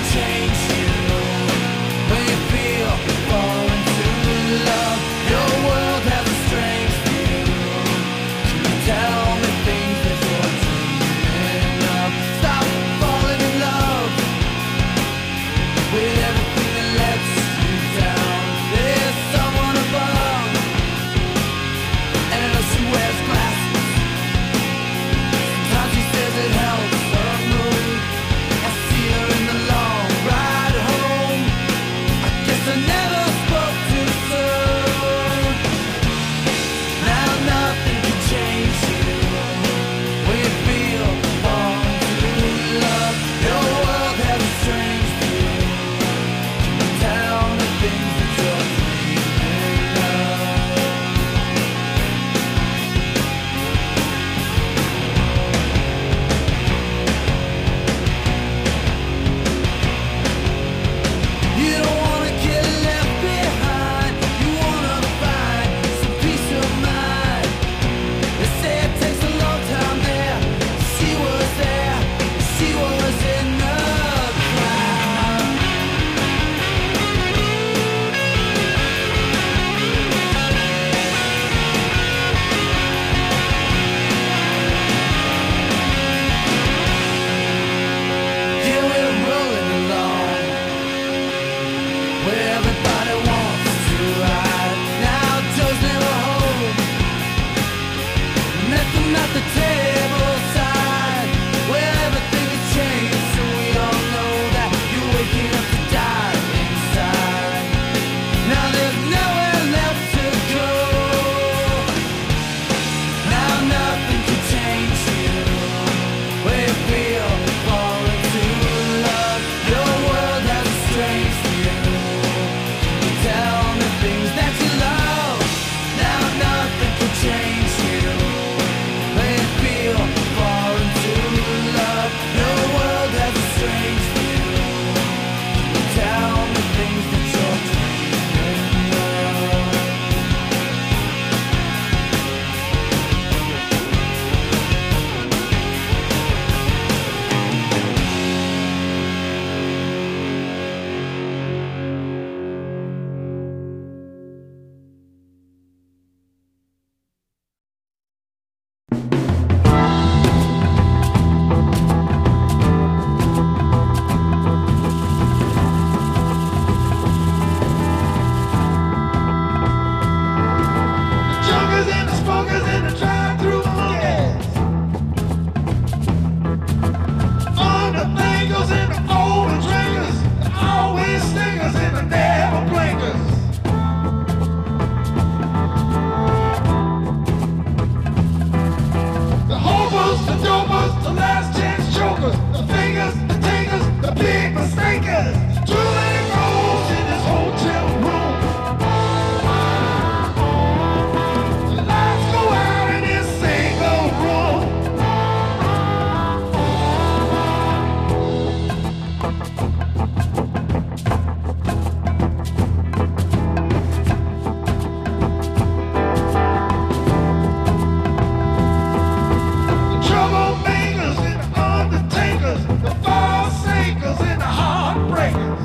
Troublemakers and undertakers, the fall sakers and the heartbreakers.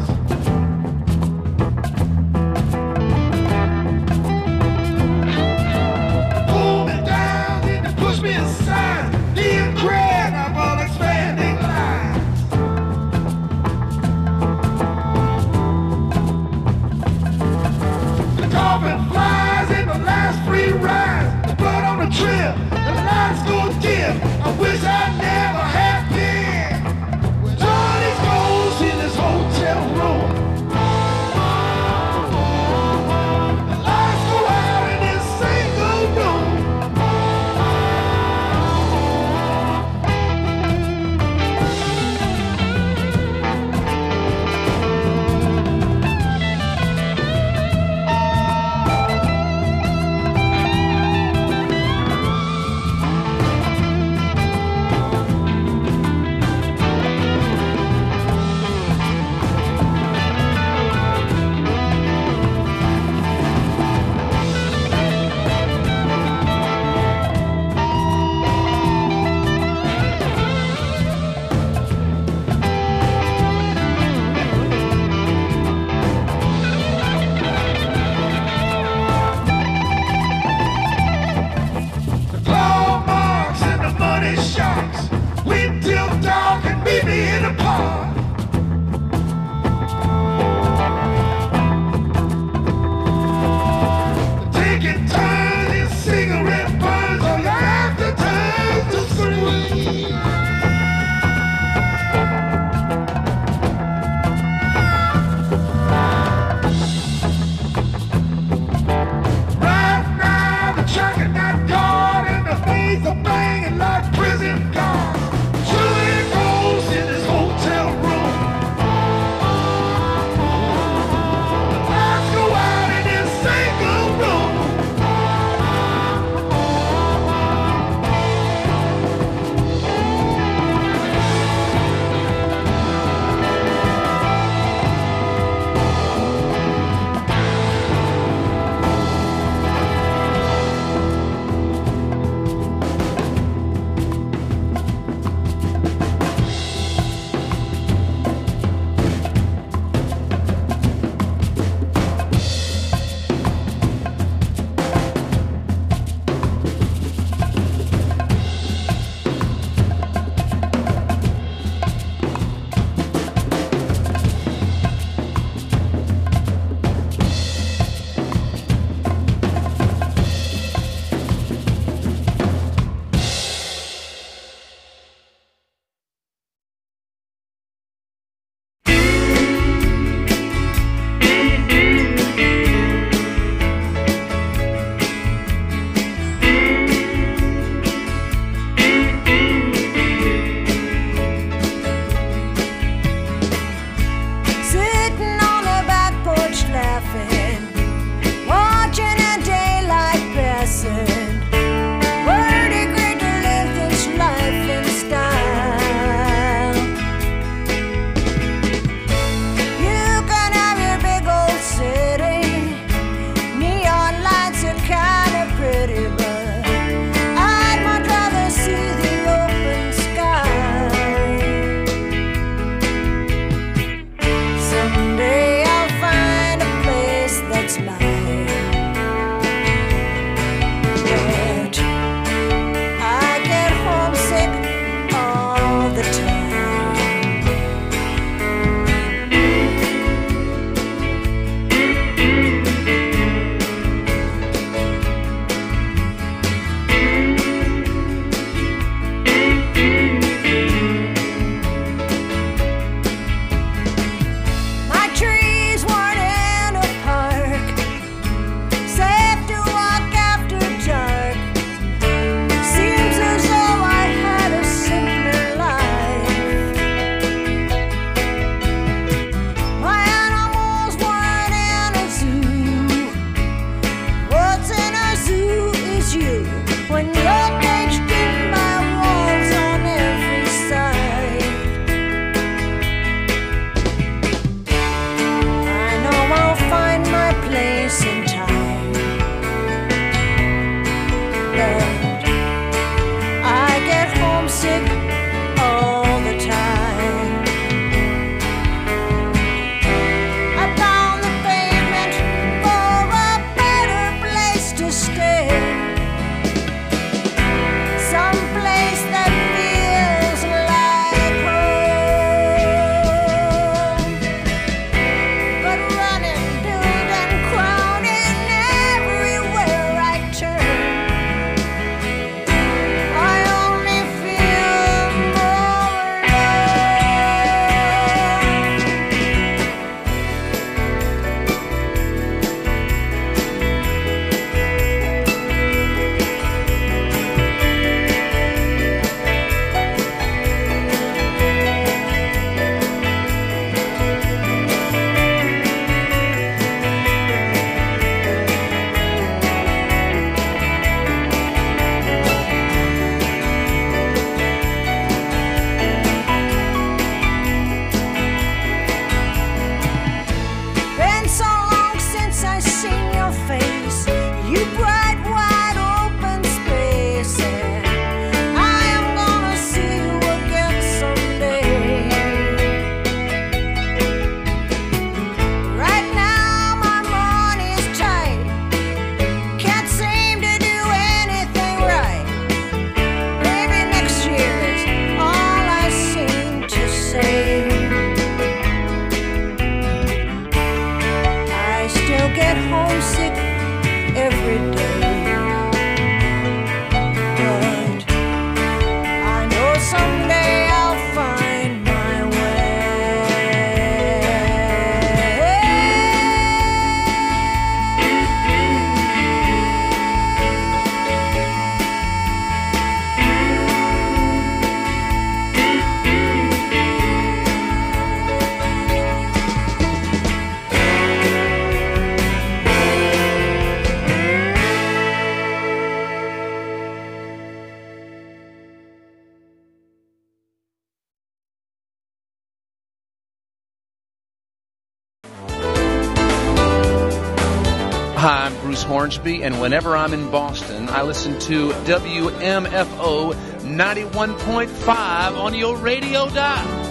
Hi, I'm Bruce Hornsby, and whenever I'm in Boston, I listen to WMFO 91.5 on your radio dial.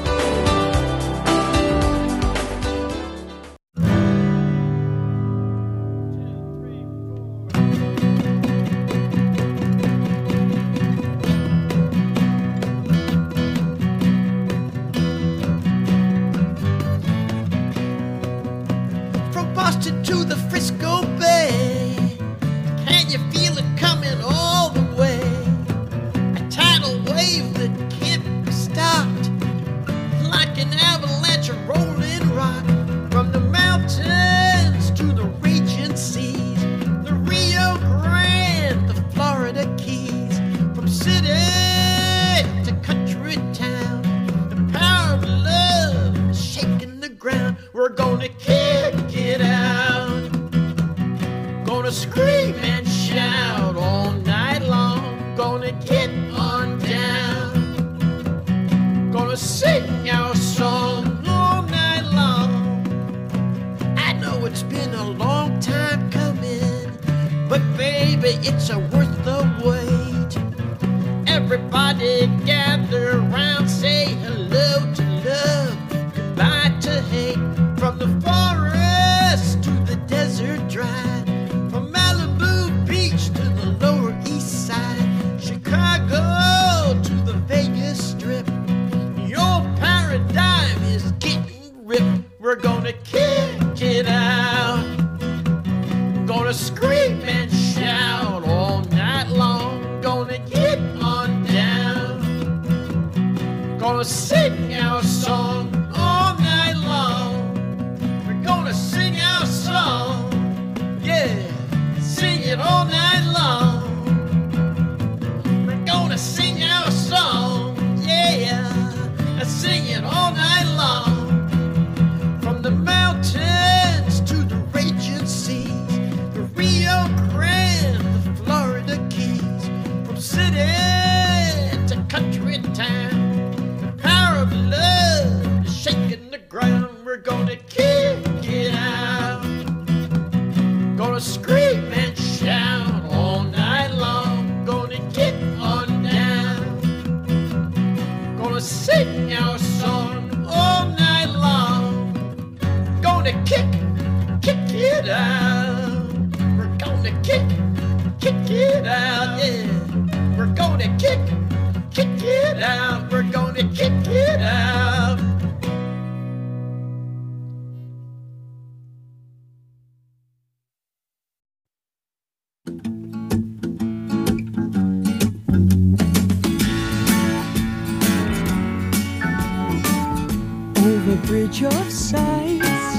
Bridge of sights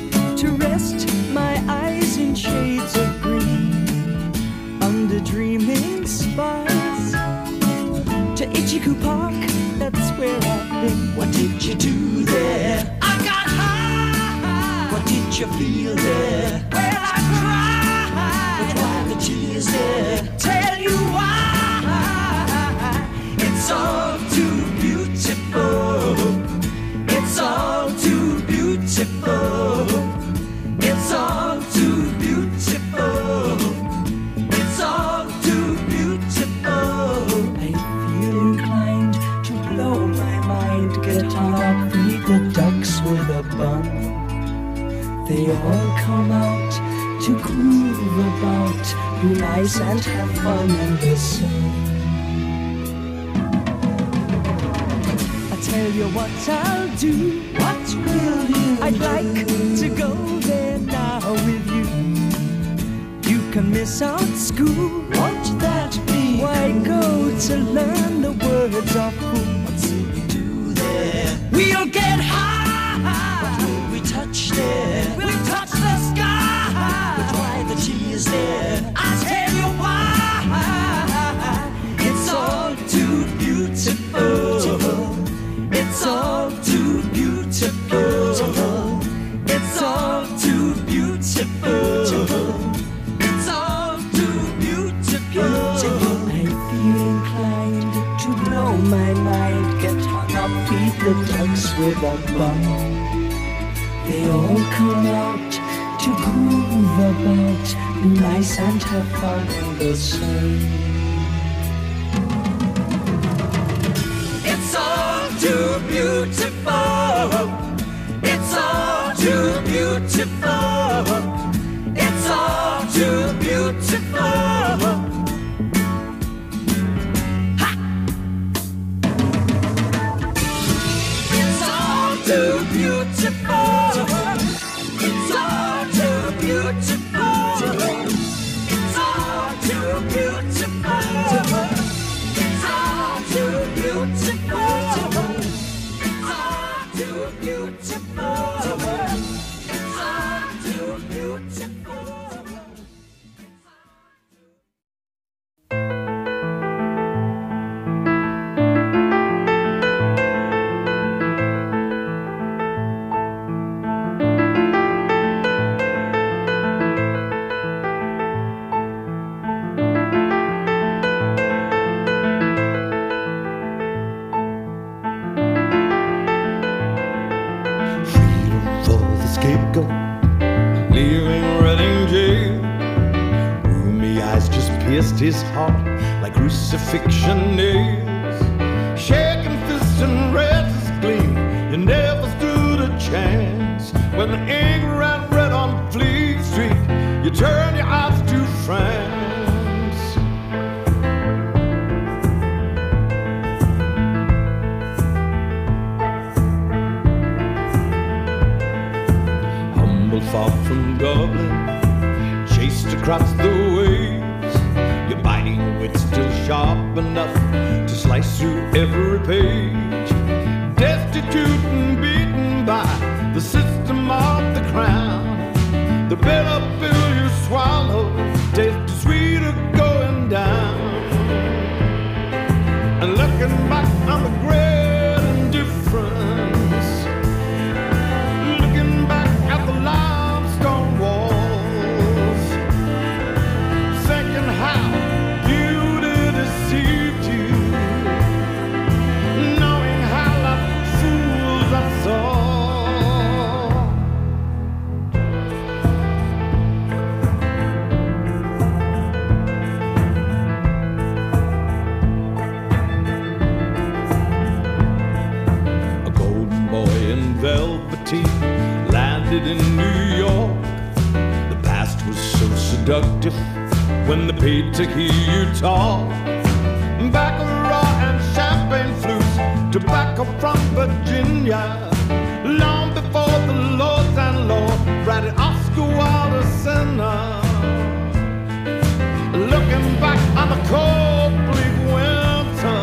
to rest my eyes in shades of green, under dreaming spires to Ichiku Park, that's where I've been. What did you do there? I got high. What did you feel there? Well, I cried. But why the tears there? Tell you why. It's all too beautiful. It's all too beautiful. It's all too beautiful. It's all too beautiful. I feel inclined to blow my mind, get on up, feed the ducks with a bun. They all come out to groove about, be nice and have fun in the sun. Tell you what I'll do. What will you I'd like to go there now with you. You can miss out school. Won't that be? Why go to learn the words of food? What will we do there? We'll get high. What will we touch there? We'll touch the sky. But why the tears there? I'll tell you why. It's all too beautiful. It's all too beautiful. It's all too beautiful. It's all too beautiful. I feel inclined to blow my mind, get hung up, feed the ducks with a bun. They all come out to groove about, be nice and have fun in the sun. It's all too beautiful. It's all too beautiful. It's all too beautiful. Ha! It's all too beautiful. It's all too beautiful. It's all too beautiful. It's all too beautiful. It's all too beautiful. It's all too beautiful. Pierced his heart like crucifixion nails. Shaking fists and red gleam, you never stood a chance. When the ink ran red on Fleet Street, you turn your eyes to France. Humble far from Dublin, chased across the waves. Your biting wit still sharp enough to slice through every page. Destitute and beaten by the system of the crown. The bitter pill you swallow tastes sweeter going down. And looking back on the great indifference, looking back at the limestone walls, thinking how beauty deceived you, knowing how like fools I saw. A golden boy in velveteen landed in New York. The past was so seductive when they paid to hear you talk. Baccarat and champagne flutes, tobacco from Virginia. Long before the Lords and Lord writing Oscar Wilde a sinner. Looking back on the cold, bleak winter,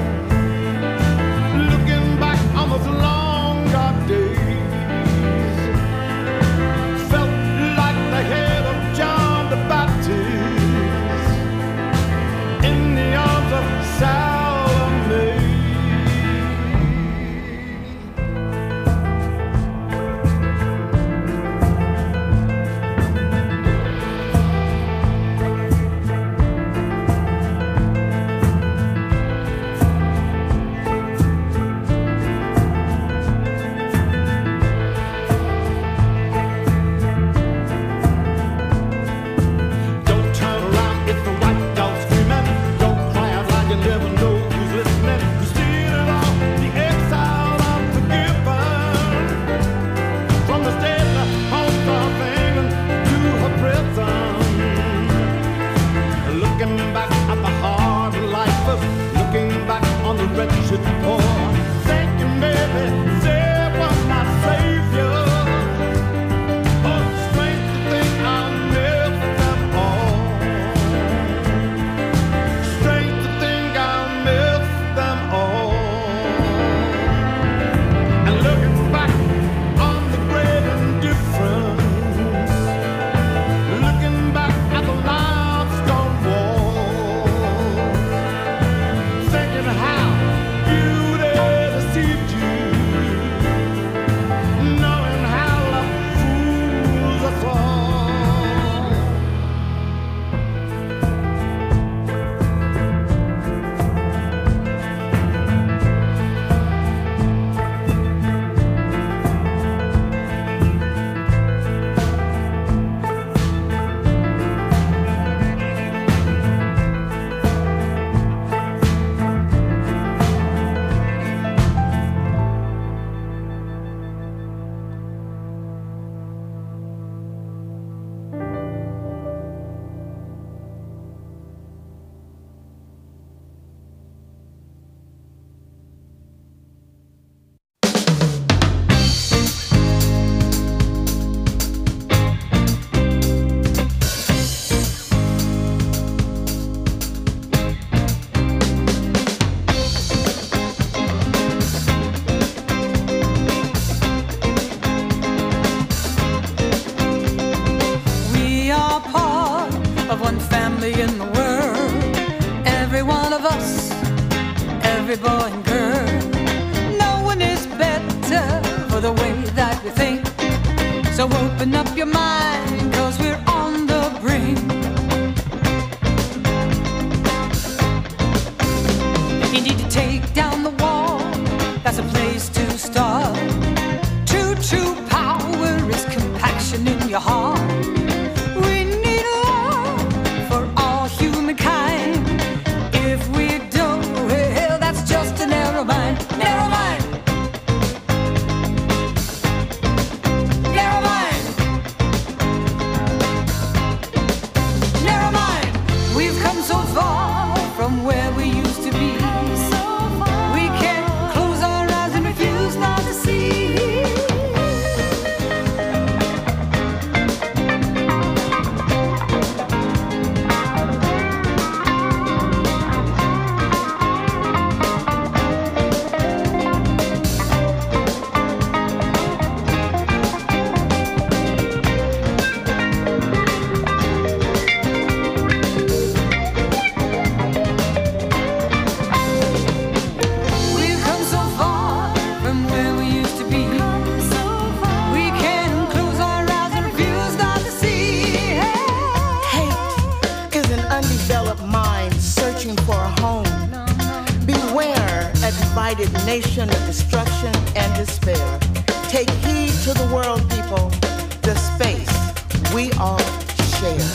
looking back on those long dark days, felt like the head of John the Baptist in the arms of Salome. every boy and girl. No one is better for the way that we think. So open up your mind, 'cause we're on the brink. You need to take down the wall, that's a place to start. True power is compaction in your heart. We need love for all humankind. If we don't, well, that's just a narrow mind. Narrow mind. Narrow mind. Narrow mind. We've come so far from where we used to be. We can't close our eyes and refuse not to see. Nation of destruction and despair. Take heed to the world, people. The space we all share.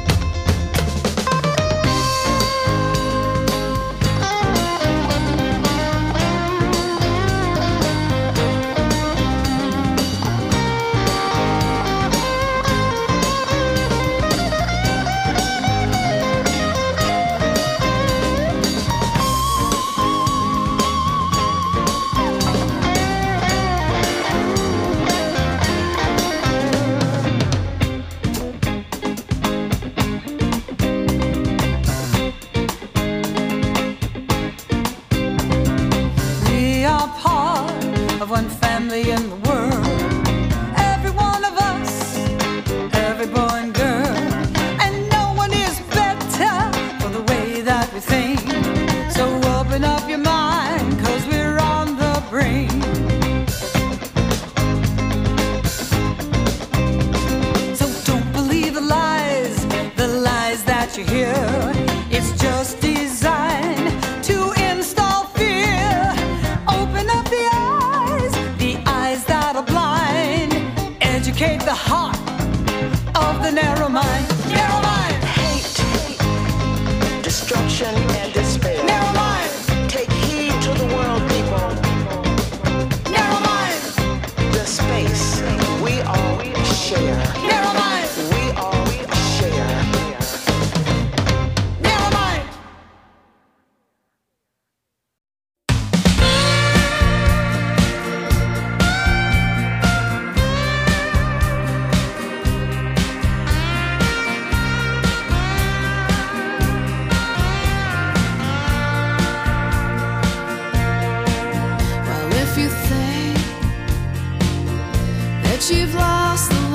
You've lost the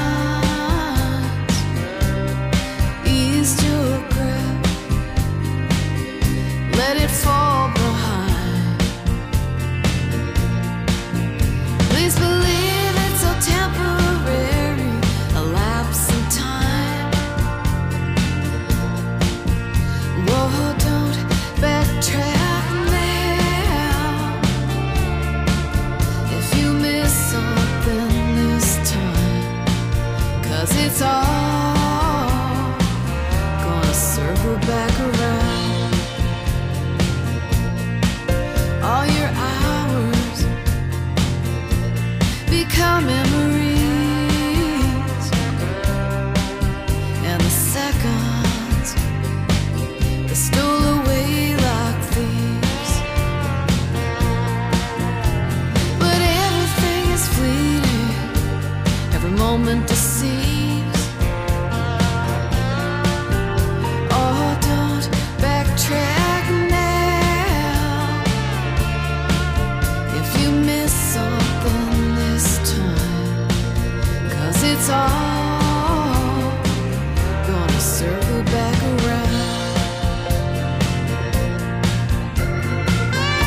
lines, ease to a grip, let it fall behind. Please believe it's so temporary, a lapse in time. Whoa, don't backtrack now. If you miss something, it's all gonna circle back around. All your hours become memories, and the seconds they stole away like thieves. But everything is fleeting, every moment deceives. Track now. If you miss something this time, 'cause it's all gonna circle back around.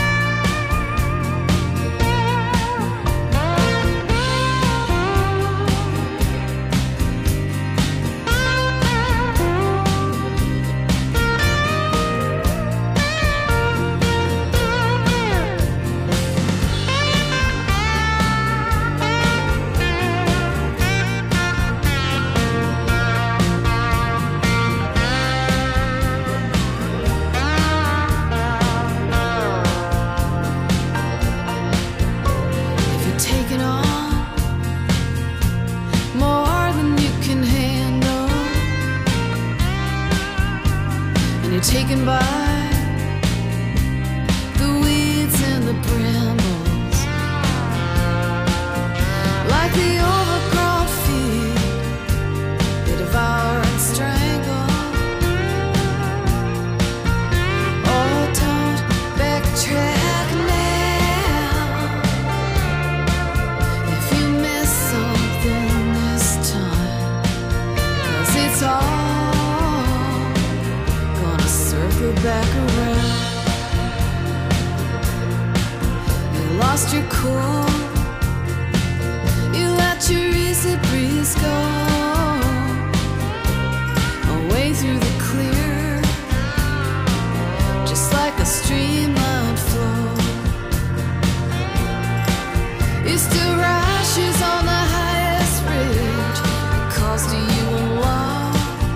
back around. You lost your cool. You let your easy breeze go away through the clear, just like a streamlined flow. You still rashes on the highest ridge because to you alone.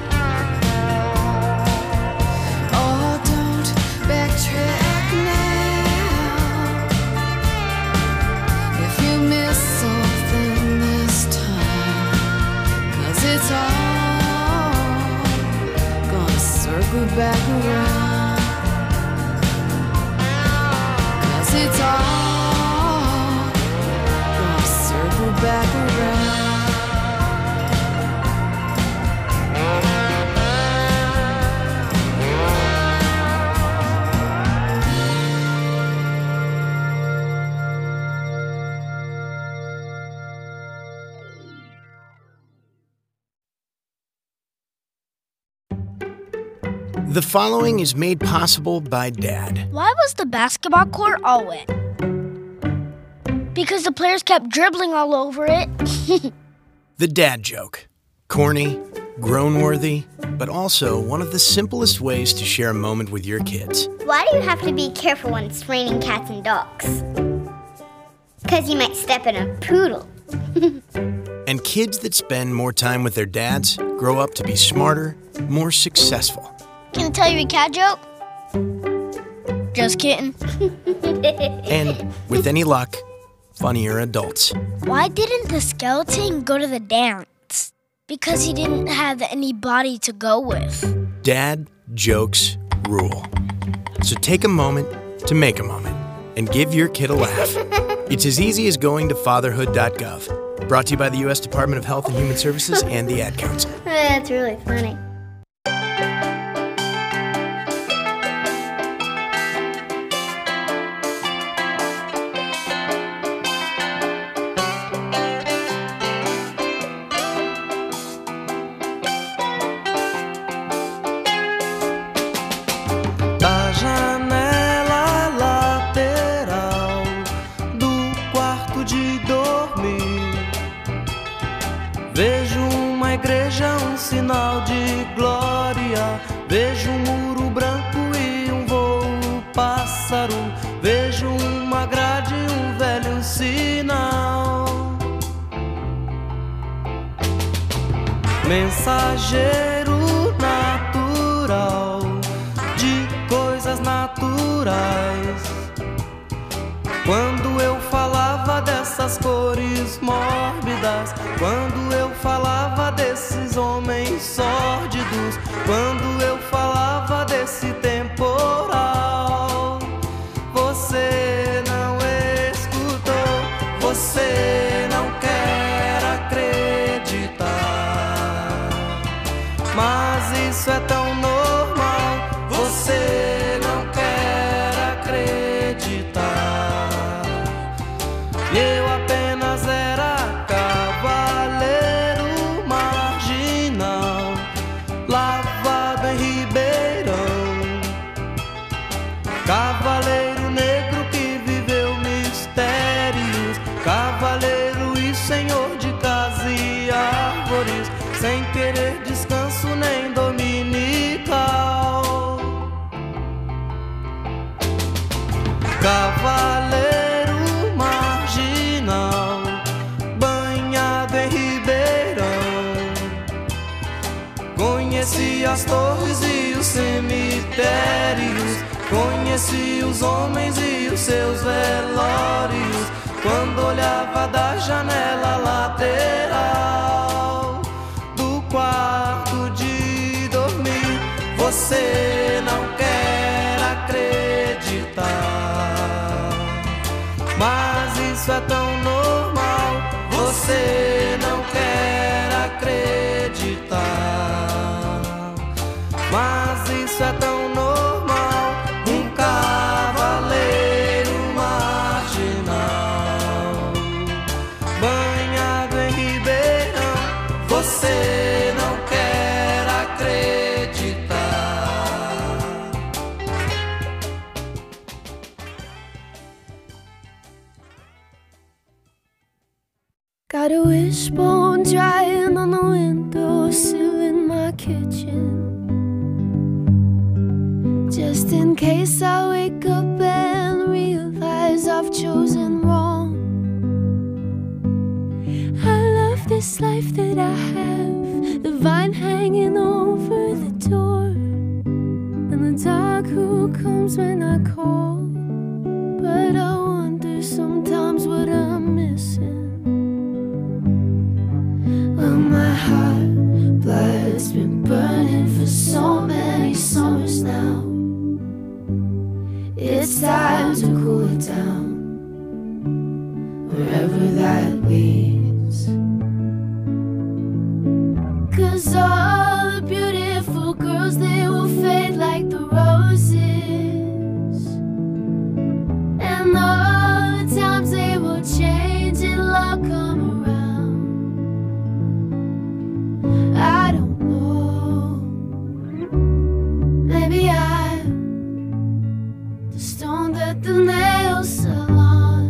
Oh, don't backtrack now. If you miss something this time, 'cause it's all gonna circle back around. 'Cause it's all gonna circle back around. The following is made possible by Dad. Why was the basketball court all wet? Because the players kept dribbling all over it. The dad joke. Corny, groan-worthy, but also one of the simplest ways to share a moment with your kids. Why do you have to be careful when it's raining cats and dogs? Because you might step in a poodle. And kids that spend more time with their dads grow up to be smarter, more successful. Can I tell you a cat joke? Just kidding. And, with any luck, funnier adults. Why didn't the skeleton go to the dance? Because he didn't have anybody to go with. Dad jokes rule. So take a moment to make a moment and give your kid a laugh. It's as easy as going to fatherhood.gov. Brought to you by the U.S. Department of Health and Human Services and the Ad Council. That's really funny. Da janela lateral do quarto de dormir, vejo uma igreja, um sinal de glória. Vejo um muro branco e um voo pássaro. Vejo uma grade e um velho sinal. Mensageiro natural de coisas naturais. Quando eu falava dessas cores mórbidas, quando eu falava desses homens sórdidos, quando eu falava desse temporal, você não escutou, você não quer acreditar. Mas isso é tão normal, você não quer acreditar. Eu apenas era cavaleiro marginal, lavado em Ribeirão. Cavaleiro negro que viveu mistérios, cavaleiro e senhor de casa e árvores, sem querer descanso nem dominical. Cavaleiro marginal, banhado em Ribeirão. Conheci as torres e os cemitérios, conheci os homens e os seus velórios. Quando olhava da janela lateral do quarto de dormir, você não quer acreditar. Mas isso é tão normal, você não quer acreditar. Mas isso é tão normal, um cavaleiro marginal, banhado em wishbone drying on the windowsill in my kitchen. Just in case I wake up and realize I've chosen wrong. I love this life that I have, the vine hanging over the door, and the dog who comes when I call. But I wonder sometimes what I'm missing. Well, my heart blood's been burning for so many summers now. It's time to cool it down, wherever that leads. 'Cause all the beautiful girls, they will fade like the roses, and all the times they will change, it'll all come around. I don't know, maybe I'm the stone that the nail salon.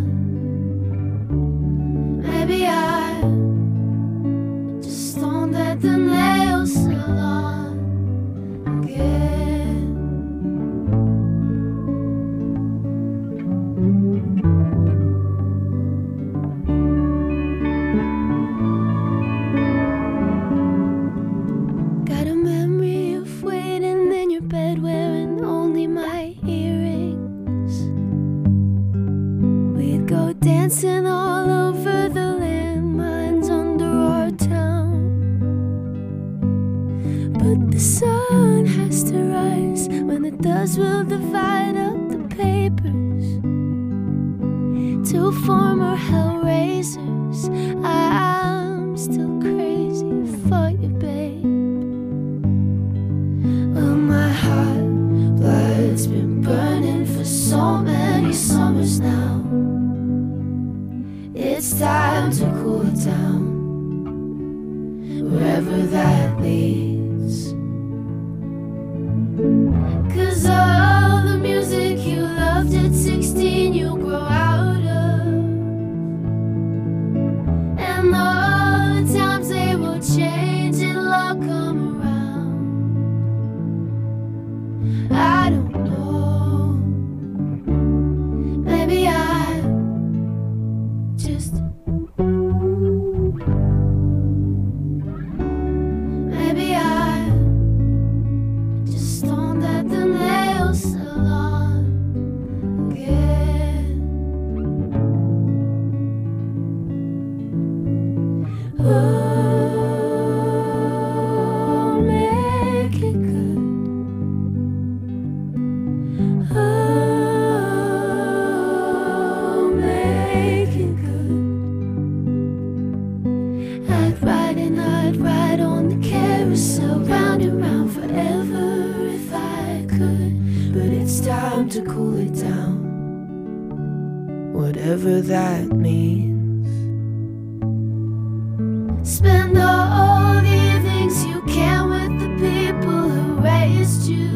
Maybe I'm just stone that the nail salon again. Got a memory of waiting in your bed wearing only my earrings. We'd go dancing all over the landmines under our town. But the sun has to rise. When it does, we'll divide up the papers. Two former hellraisers. I'm still crazy for you, babe. Well, my heart blood's been burning for so many summers now. It's time to cool it down, wherever that leads. 'Cause all the music you loved at 16 you grow out of, and all the times they will change, it'll all come around. I don't know, maybe I'm just, maybe I'm just stoned at the nail salon again. Oh, make it good. Oh, make it good. I'd ride on the carousel, round and round forever if I could. But it's time to cool it down, whatever that means. Spend all the evenings you can with the people who raised you.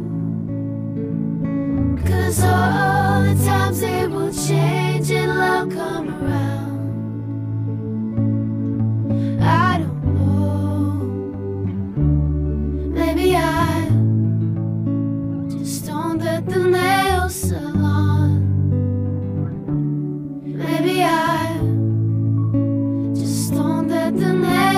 'Cause all the times they will change, it'll all come around. I don't know, maybe I'm just stoned at the nail salon. Maybe I'm just stoned at the nail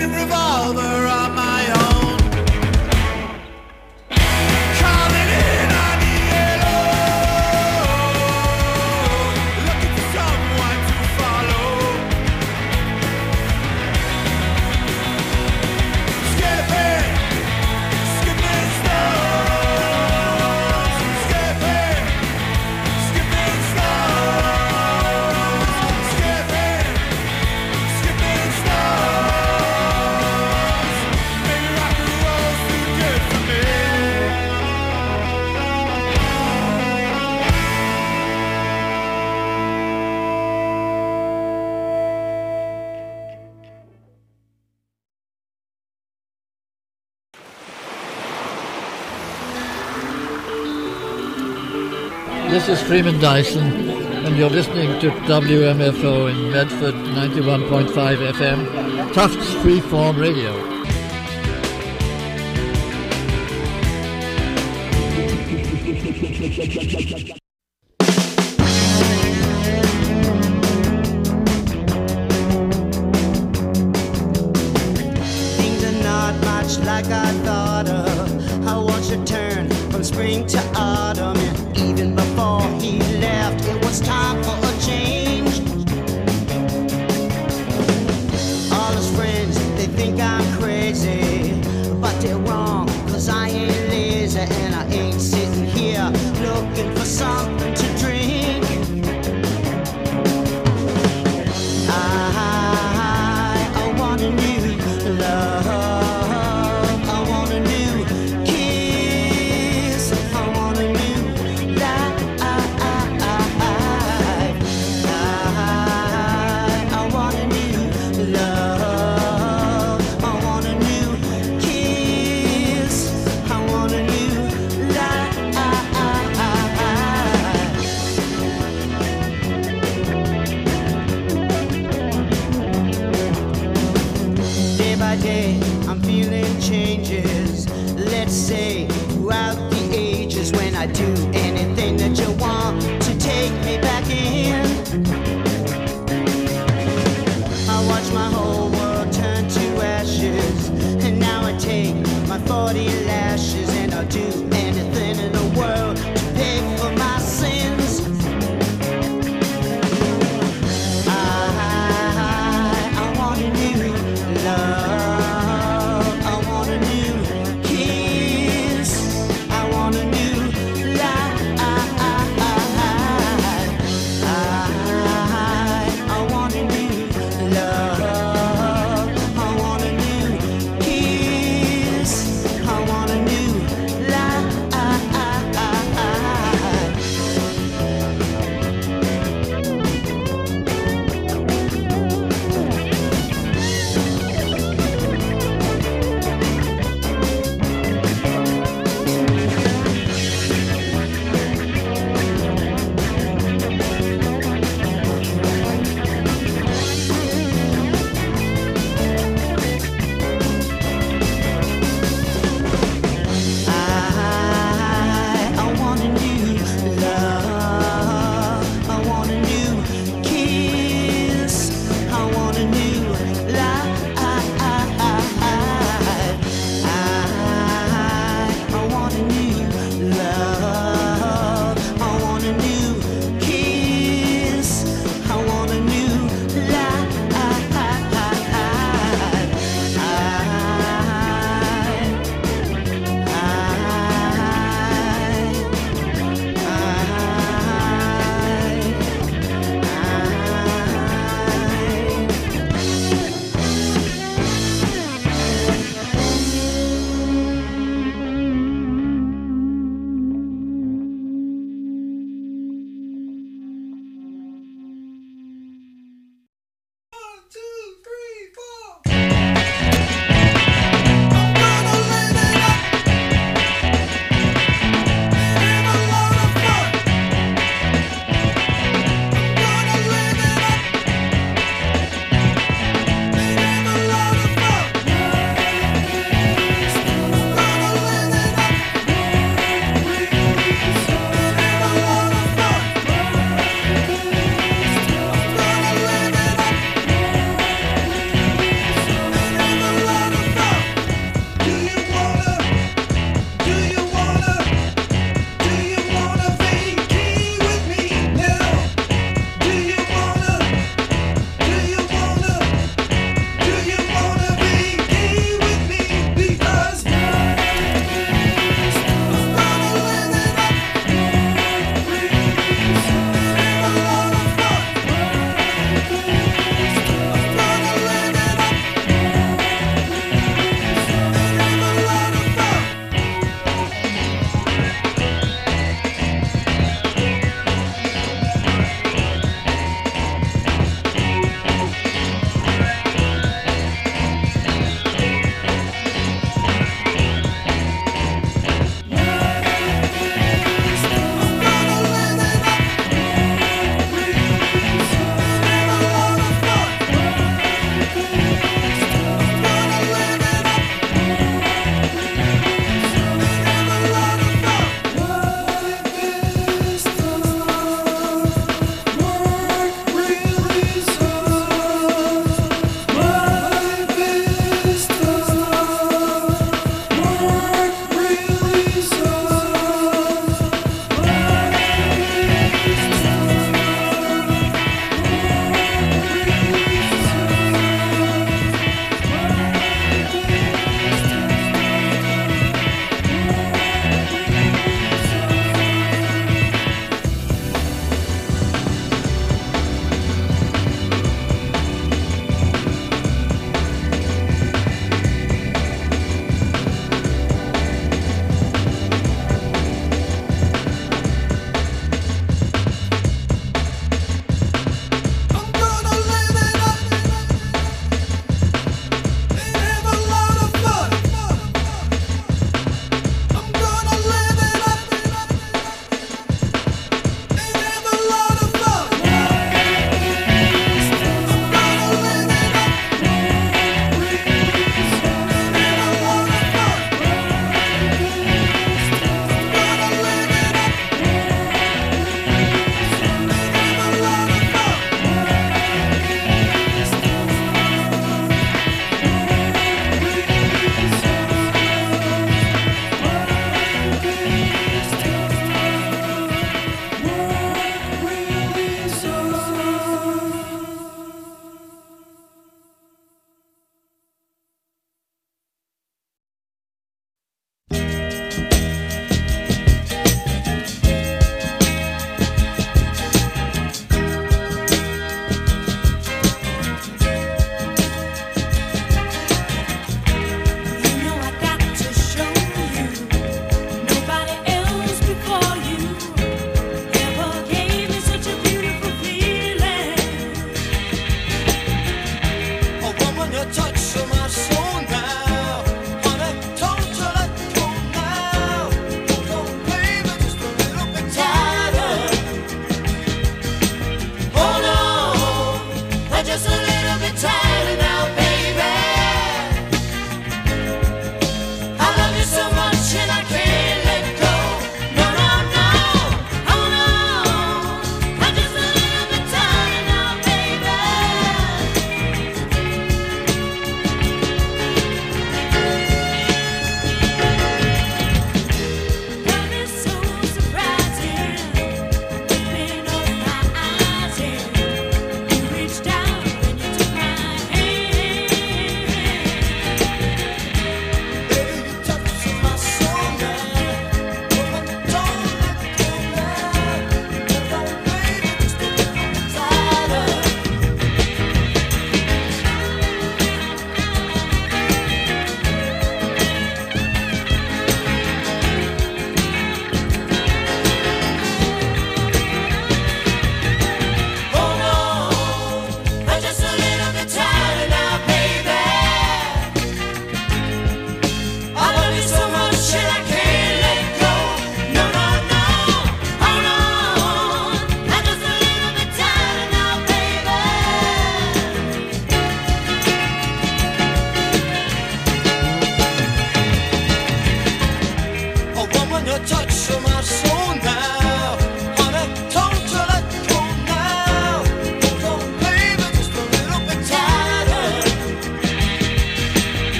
Loaded revolver on my own. Calling in on the yellow. Looking for someone to follow. Skipping stones. Skipping stones. Skipping stones. Maybe rock and roll's too good for me. This is Freeman Dyson, and you're listening to WMFO in Medford 91.5 FM, Tufts Freeform Radio. Things are not much like I thought of. I watched it turn from spring to autumn, and even before he left, it was time for a change. All his friends, they think I'm crazy, but they're wrong, 'cause I ain't lazy, and I ain't sitting here looking for something to drink. I want a new love. I want a new kiss. I want a new life. I want a new love. I want a new kiss. I want a new life. Day by day, I'm feeling changes. Let's say throughout the ages, when I do anything that you want to take me back in. I watch my whole world turn to ashes, and now I take my 40 lashes, and I'll do anything in the world to pay for my sins. I want a new love. I want a new kiss. I want a new life. I want a new love. I want a new kiss. I want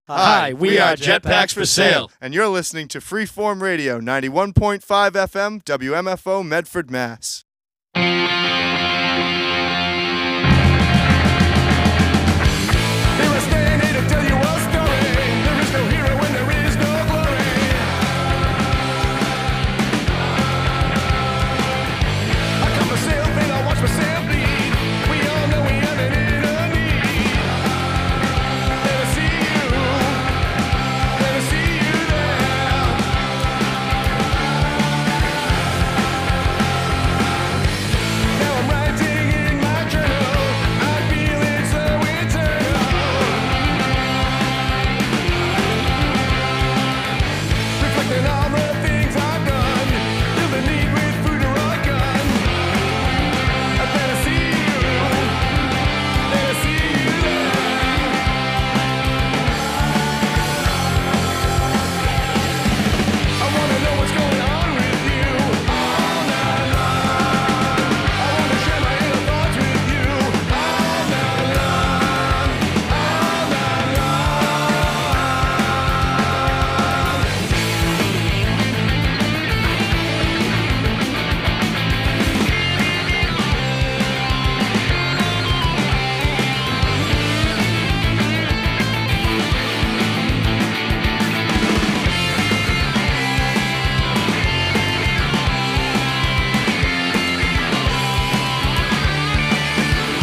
Hi, we are Jetpacks for Sale. And you're listening to Freeform Radio, 91.5 FM, WMFO, Medford, Mass.